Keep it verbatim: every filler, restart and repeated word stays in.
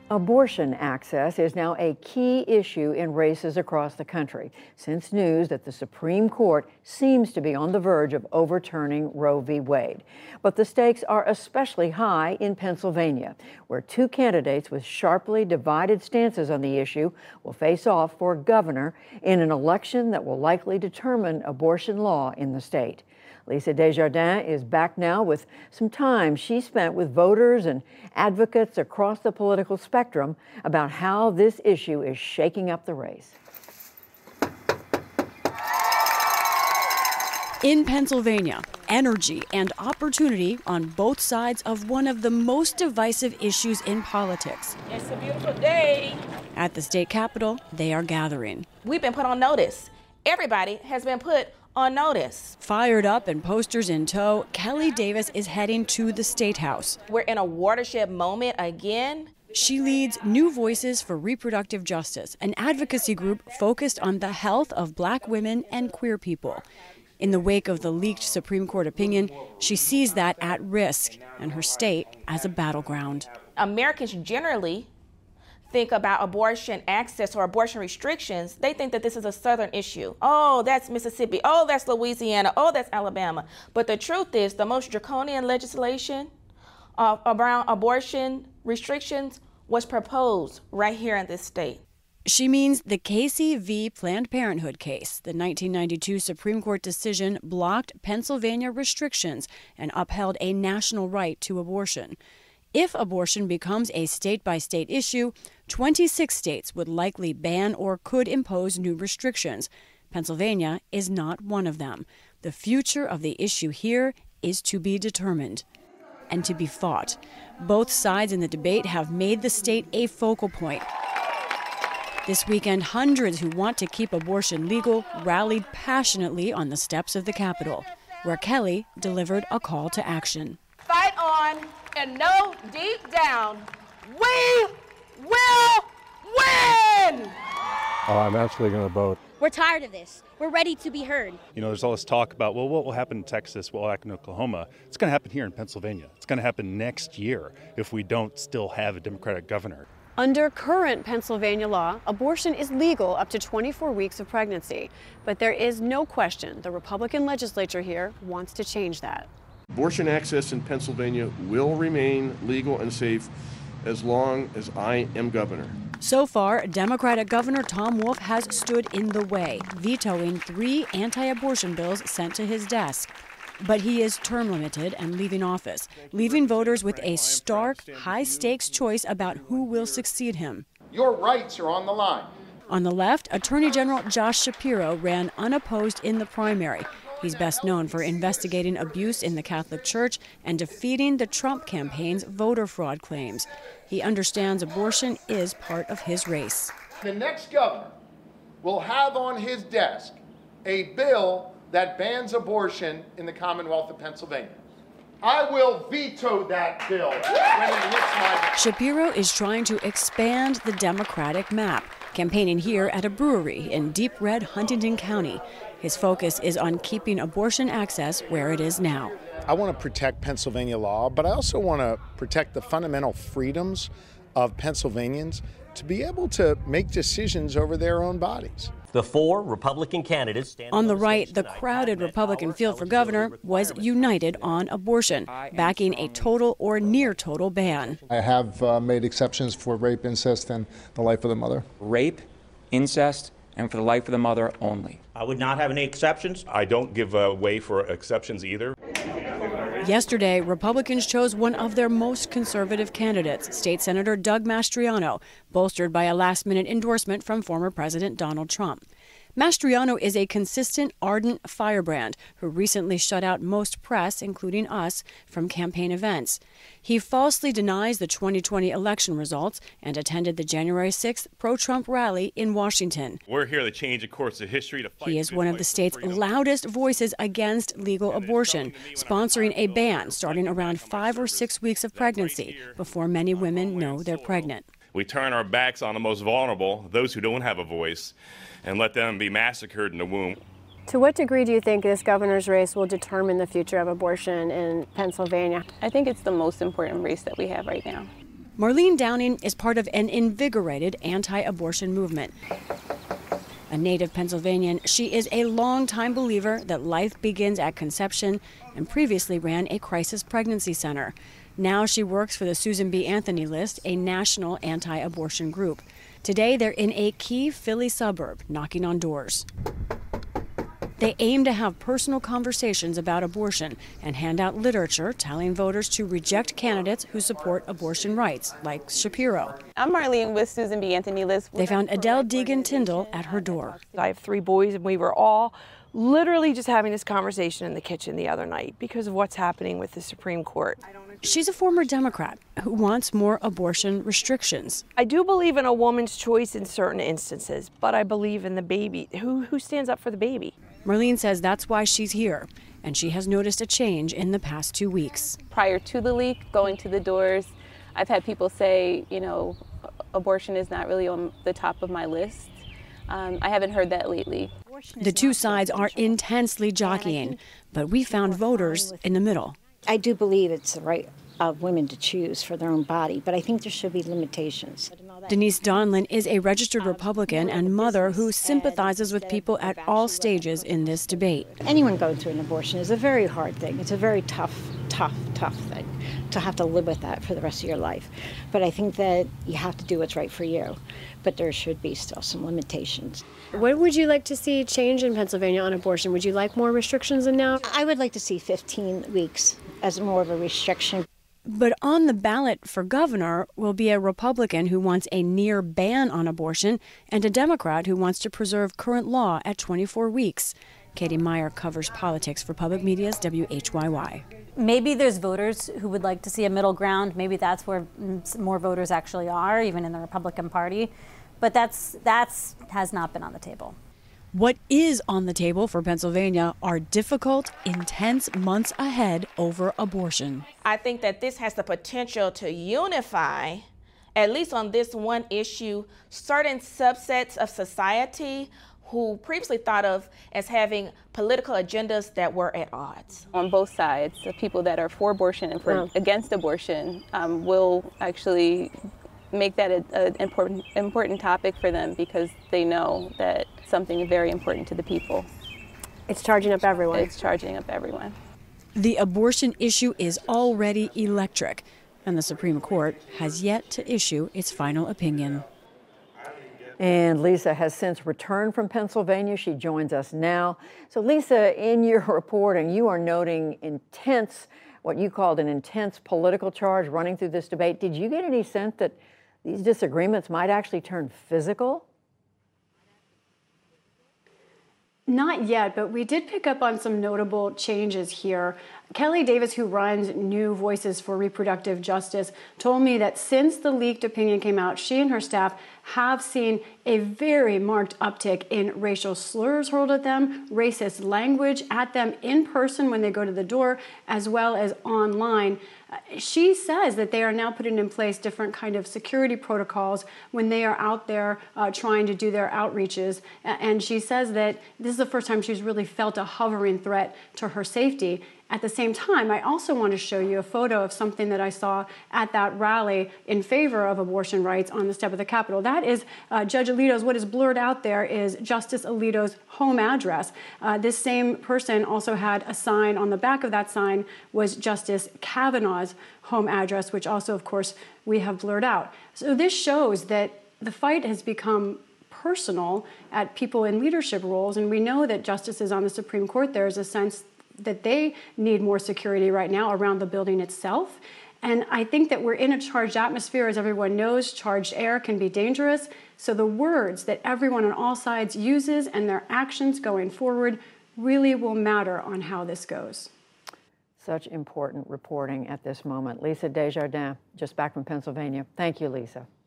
Abortion access is now a key issue in races across the country since news that the Supreme Court seems to be on the verge of overturning Roe v. Wade. But the stakes are especially high in Pennsylvania, where two candidates with sharply divided stances on the issue will face off for governor in an election that will likely determine abortion law in the state. Lisa Desjardins is back now with some time she spent with voters and advocates across the political spectrum about how this issue is shaking up the race. In Pennsylvania, energy and opportunity on both sides of one of the most divisive issues in politics. It's a beautiful day. At the state capitol, they are gathering. We've been put on notice. Everybody has been put on notice. Fired up and posters in tow, Kelly Davis is heading to the State House. We're in a watershed moment again. She leads New Voices for Reproductive Justice, an advocacy group focused on the health of Black women and queer people. In the wake of the leaked Supreme Court opinion, she sees that at risk and her state as a battleground. Americans generally think about abortion access or abortion restrictions. They think that this is a Southern issue. Oh, that's Mississippi. Oh, that's Louisiana. Oh, that's Alabama. But the truth is, the most draconian legislation uh, around abortion restrictions was proposed right here in this state. She means the Casey v. Planned Parenthood case. The nineteen ninety-two Supreme Court decision blocked Pennsylvania restrictions and upheld a national right to abortion. If abortion becomes a state-by-state issue, twenty-six states would likely ban or could impose new restrictions. Pennsylvania is not one of them. The future of the issue here is to be determined and to be fought. Both sides in the debate have made the state a focal point. This weekend, hundreds who want to keep abortion legal rallied passionately on the steps of the Capitol, where Kelly delivered a call to action. Fight on, and know deep down, we will win! Oh, I'm absolutely going to vote. We're tired of this. We're ready to be heard. You know, there's all this talk about, well, what will happen in Texas, what will happen in Oklahoma? It's going to happen here in Pennsylvania. It's going to happen next year if we don't still have a Democratic governor. Under current Pennsylvania law, abortion is legal up to twenty-four weeks of pregnancy. But there is no question the Republican legislature here wants to change that. Abortion access in Pennsylvania will remain legal and safe as long as I am governor. So far, Democratic Governor Tom Wolf has stood in the way, vetoing three anti-abortion bills sent to his desk. But he is term limited and leaving office, leaving voters with a stark, high-stakes choice about who will succeed him. Your rights are on the line. On the left, Attorney General Josh Shapiro ran unopposed in the primary. He's best known for investigating abuse in the Catholic Church and defeating the Trump campaign's voter fraud claims. He understands abortion is part of his race. The next governor will have on his desk a bill that bans abortion in the Commonwealth of Pennsylvania. I will veto that bill when it hits my... Shapiro is trying to expand the Democratic map, campaigning here at a brewery in deep red Huntington County. His focus is on keeping abortion access where it is now. I want to protect Pennsylvania law, but I also want to protect the fundamental freedoms of Pennsylvanians to be able to make decisions over their own bodies. The four Republican candidates standing on the right, the crowded Republican field for governor was united on abortion, backing a total or near total ban. I have uh, made exceptions for rape, incest, and the life of the mother. Rape, incest, and for the life of the mother only. I would not have any exceptions. I don't give uh, way for exceptions either. Yesterday, Republicans chose one of their most conservative candidates, State Senator Doug Mastriano, bolstered by a last-minute endorsement from former President Donald Trump. Mastriano is a consistent, ardent firebrand who recently shut out most press, including us, from campaign events. He falsely denies the twenty twenty election results and attended the January sixth pro-Trump rally in Washington. We're here to change the course of history. To fight he is one of the state's loudest voices against legal abortion, sponsoring a ban starting around five or six weeks of pregnancy before many women know they're pregnant. We turn our backs on the most vulnerable, those who don't have a voice, and let them be massacred in the womb. To what degree do you think this governor's race will determine the future of abortion in Pennsylvania? I think it's the most important race that we have right now. Marlene Downing is part of an invigorated anti-abortion movement. A native Pennsylvanian, she is a longtime believer that life begins at conception and previously ran a crisis pregnancy center. Now she works for the Susan B. Anthony List, a national anti-abortion group. Today they're in a key Philly suburb, knocking on doors. They aim to have personal conversations about abortion and hand out literature telling voters to reject candidates who support abortion rights, like Shapiro. I'm Marlene with Susan B. Anthony List. They found Adele Deegan Tyndall at her door. I have three boys, and we were all literally just having this conversation in the kitchen the other night because of what's happening with the Supreme Court. She's a former Democrat who wants more abortion restrictions. I do believe in a woman's choice in certain instances, but I believe in the baby. Who, who stands up for the baby? Marlene says that's why she's here, and she has noticed a change in the past two weeks. Prior to the leak, going to the doors, I've had people say, you know, abortion is not really on the top of my list. Um, I haven't heard that lately. The two sides are intensely jockeying, but we found voters in the middle. I do believe it's the right of women to choose for their own body, but I think there should be limitations. Denise Donlin is a registered Republican and mother who sympathizes with people at all stages in this debate. Anyone going through an abortion is a very hard thing. It's a very tough, tough, tough thing to have to live with that for the rest of your life. But I think that you have to do what's right for you, but there should be still some limitations. What would you like to see change in Pennsylvania on abortion? Would you like more restrictions than now? I would like to see fifteen weeks as more of a restriction. But on the ballot for governor will be a Republican who wants a near ban on abortion and a Democrat who wants to preserve current law at twenty-four weeks. Katie Meyer covers politics for Public Media's W H Y Y. Maybe there's voters who would like to see a middle ground. Maybe that's where more voters actually are, even in the Republican Party. But that's that's has not been on the table. What is on the table for Pennsylvania are difficult, intense months ahead over abortion. I think that this has the potential to unify, at least on this one issue, certain subsets of society who previously thought of as having political agendas that were at odds. On both sides, the people that are for abortion and for Yeah. against abortion um, will actually make that an important, important topic for them because they know that something very important to the people. It's charging up everyone. It's charging up everyone. The abortion issue is already electric, and the Supreme Court has yet to issue its final opinion. And Lisa has since returned from Pennsylvania. She joins us now. So Lisa, in your reporting, you are noting intense, what you called an intense political charge running through this debate. Did you get any sense that these disagreements might actually turn physical? Not yet, but we did pick up on some notable changes here. Kelly Davis, who runs New Voices for Reproductive Justice, told me that since the leaked opinion came out, she and her staff have seen a very marked uptick in racial slurs hurled at them, racist language at them in person when they go to the door, as well as online. She says that they are now putting in place different kind of security protocols when they are out there uh, trying to do their outreaches. And she says that this is the first time she's really felt a hovering threat to her safety. At the same time, I also want to show you a photo of something that I saw at that rally in favor of abortion rights on the step of the Capitol. That is uh, Judge Alito's, what is blurred out there is Justice Alito's home address. Uh, this same person also had a sign on the back of that sign was Justice Kavanaugh's home address, which also, of course, we have blurred out. So this shows that the fight has become personal at people in leadership roles, and we know that justices on the Supreme Court, there is a sense that they need more security right now around the building itself. And I think that we're in a charged atmosphere. As everyone knows, charged air can be dangerous. So the words that everyone on all sides uses and their actions going forward really will matter on how this goes. Such important reporting at this moment. Lisa Desjardins, just back from Pennsylvania. Thank you, Lisa.